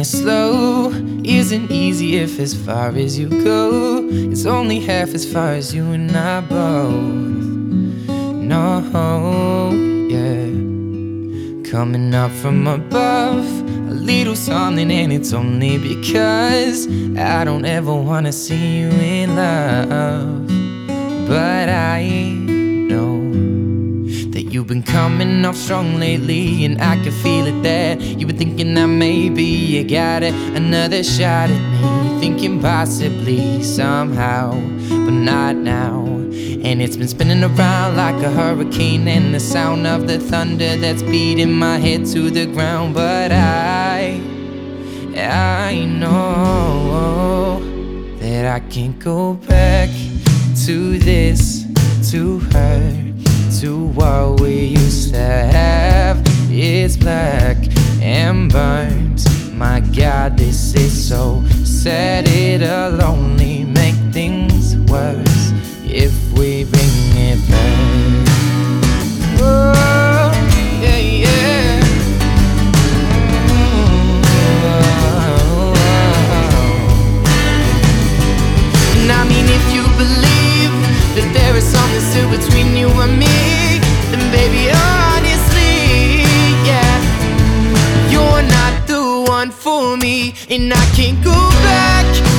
it slow isn't easy if as far as you go, it's only half as far as you and I both. No, yeah. Coming up from above, a little something, and it's only because I don't ever wanna see you in love. But I know that you've been coming off strong lately, and I can feel it that you've been thinking that maybe you got another shot at me, thinking possibly somehow, but not now. And it's been spinning around like a hurricane, and the sound of the thunder that's beating my head to the ground. But I know that I can't go back to this, to her, to what we used to have. It's black and burnt. My God, this is so sad. It'll only make things worse if we bring it back. Oh, yeah, yeah. And I mean, if you believe that there is something still between you and me, then baby, honestly, yeah, you're not the one for me. And I can't go back